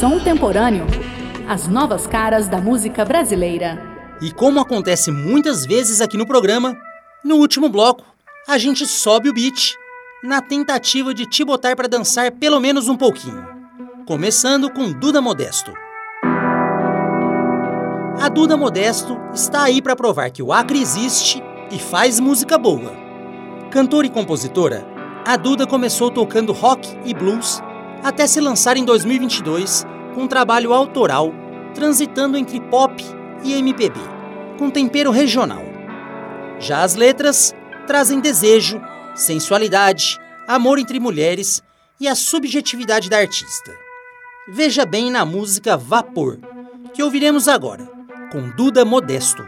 Som Temporâneo, as novas caras da música brasileira. E como acontece muitas vezes aqui no programa, no último bloco, a gente sobe o beat na tentativa de te botar para dançar pelo menos um pouquinho. Começando com Duda Modesto. A Duda Modesto está aí para provar que o Acre existe e faz música boa. Cantora e compositora, a Duda começou tocando rock e blues até se lançar em 2022 com um trabalho autoral, transitando entre pop e MPB, com tempero regional. Já as letras trazem desejo, sensualidade, amor entre mulheres e a subjetividade da artista. Veja bem na música Vapor, que ouviremos agora, com Duda Modesto.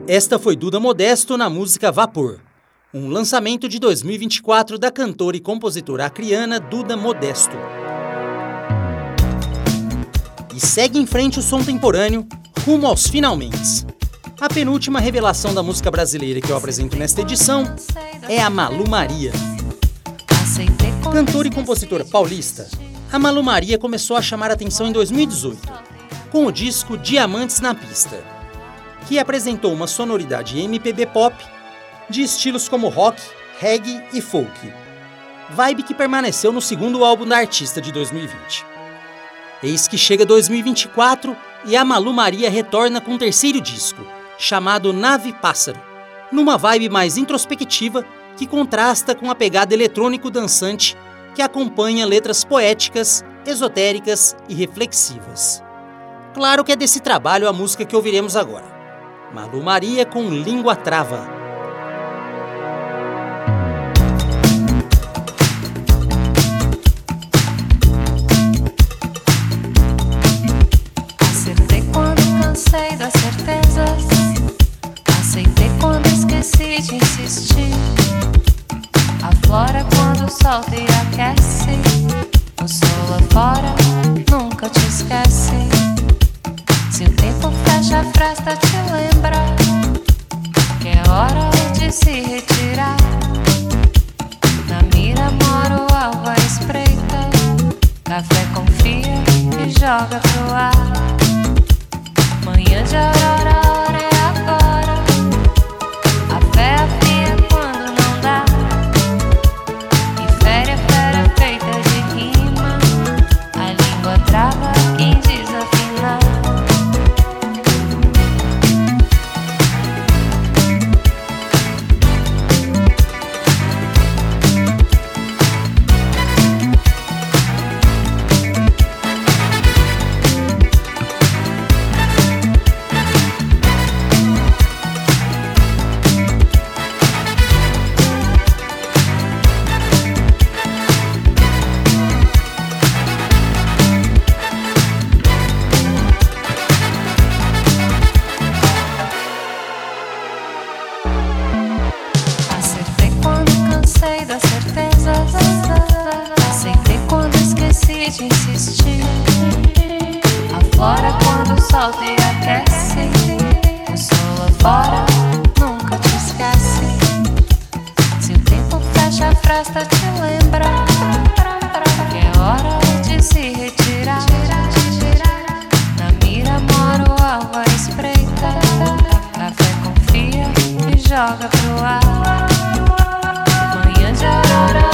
Esta foi Duda Modesto na música Vapor, um lançamento de 2024 da cantora e compositora acriana Duda Modesto. E segue em frente o som temporâneo, rumo aos finalmente. A penúltima revelação da música brasileira que eu apresento nesta edição é a Malu Maria. Cantora e compositora paulista, a Malu Maria começou a chamar a atenção em 2018, com o disco Diamantes na Pista, que apresentou uma sonoridade MPB pop de estilos como rock, reggae e folk, vibe que permaneceu no segundo álbum da artista de 2020. Eis que chega 2024 e a Malu Maria retorna com um terceiro disco, chamado Nave Pássaro, numa vibe mais introspectiva que contrasta com a pegada eletrônico-dançante que acompanha letras poéticas, esotéricas e reflexivas. Claro que é desse trabalho a música que ouviremos agora. Malu Maria com Língua Trava. Acertei quando cansei das certezas, aceitei quando esqueci de insistir. Aflora quando o sol te aquece, o sol lá fora nunca te esquece. Se o tempo fecha a fresta, te lembra que é hora de se retirar. Na mira mora o alvo à espreita, café confia e joga pro ar. Manhã de aurora, a hora é agora, a fé afia quando não dá. E férias feita de rima, a língua trava quem desafinar. Aflora quando o sol te aquece, o sol lá fora nunca te esquece. Se o tempo fecha a fresta, te lembra que é hora de se retirar. Na mira mora o alvo à espreita, café confia e joga pro ar. Manhã de aurora,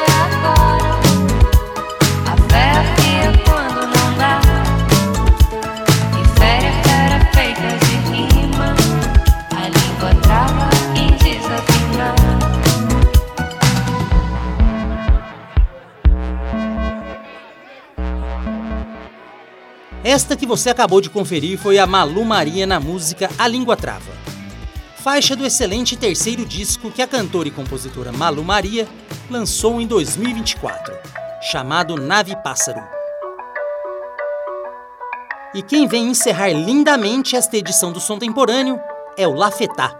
Esta que você acabou de conferir foi a Malu Maria na música A Língua Trava, faixa do excelente terceiro disco que a cantora e compositora Malu Maria lançou em 2024, chamado Nave Pássaro. E quem vem encerrar lindamente esta edição do Som Temporâneo é o Lafetá.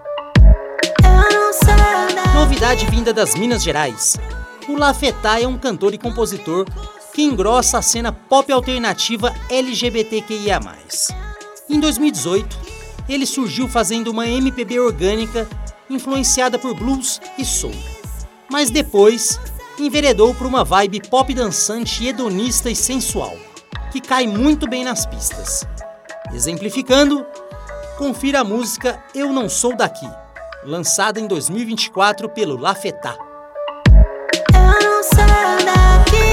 Novidade vinda das Minas Gerais. O Lafetá é um cantor e compositor que engrossa a cena pop alternativa LGBTQIA+. Em 2018, ele surgiu fazendo uma MPB orgânica influenciada por blues e soul, mas depois enveredou por uma vibe pop dançante, hedonista e sensual, que cai muito bem nas pistas. Exemplificando, confira a música Eu Não Sou Daqui, lançada em 2024 pelo Lafetá. Eu não sou daqui.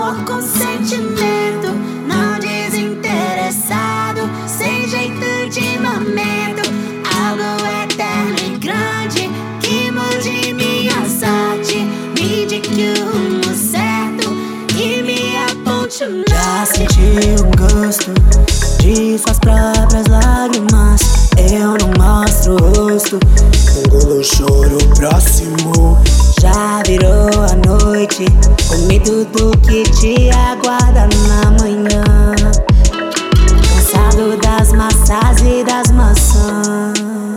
amor com sentimento, não desinteressado, sem jeito de momento. Algo eterno e grande que mude minha sorte, me indique o rumo certo e me aponte o norte. Já senti um gosto de suas próprias lágrimas, eu não mostro o rosto, engulo o choro próximo. Já virou a noite, com medo do que te aguarda na manhã, cansado das massas e das maçãs.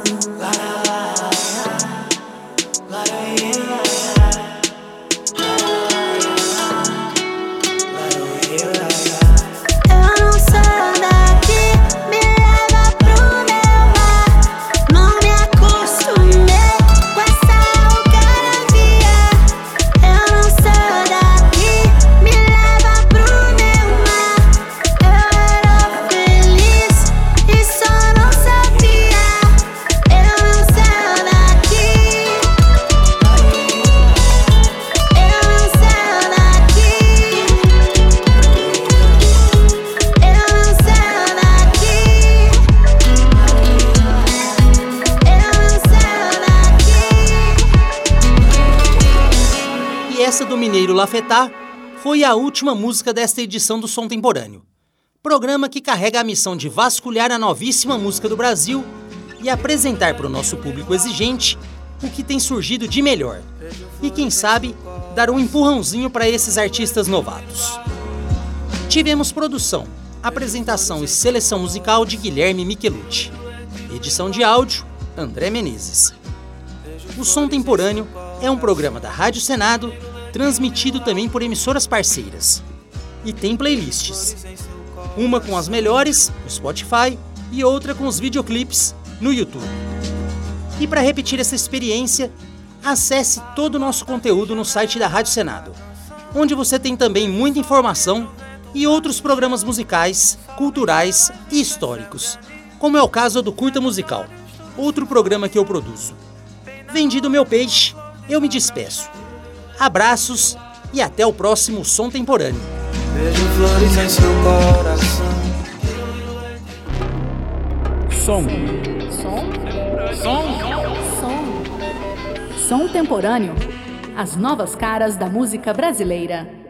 Eu não sou daqui, me leva pro meu mar. Não me acostumei com essa algaravia. Eu não sou daqui, me leva pro meu mar. Eu era feliz e só não sabia. Eu não sou daqui, eu não sou daqui, eu não sou daqui, eu não sou daqui. E essa do Mineiro Lafetá foi a última música desta edição do Som Temporâneo. Programa que carrega a missão de vasculhar a novíssima música do Brasil e apresentar para o nosso público exigente o que tem surgido de melhor. E quem sabe, dar um empurrãozinho para esses artistas novatos. Tivemos produção, apresentação e seleção musical de Guilherme Michelucci. Edição de áudio, André Menezes. O Som Temporâneo é um programa da Rádio Senado, transmitido também por emissoras parceiras. E tem playlists. Uma com as melhores, no Spotify, e outra com os videoclipes, no YouTube. E para repetir essa experiência, acesse todo o nosso conteúdo no site da Rádio Senado, onde você tem também muita informação e outros programas musicais, culturais e históricos, como é o caso do Curta Musical, outro programa que eu produzo. Vendido meu peixe, eu me despeço. Abraços e até o próximo Som Temporâneo. Vejo flores em seu coração. Som Temporâneo. As novas caras da música brasileira.